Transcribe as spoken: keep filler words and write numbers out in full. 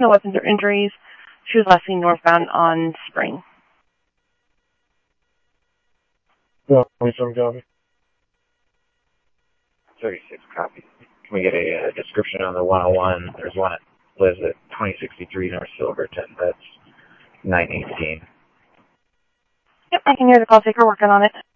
No weapons or injuries. She was last seen northbound on Spring. Yeah, twenty-seven copy. thirty-six copy. Can we get a, a description on the one oh one? There's one that lives at twenty sixty-three North Silverton. That's nine eighteen. Yep, I can hear the call taker working on it.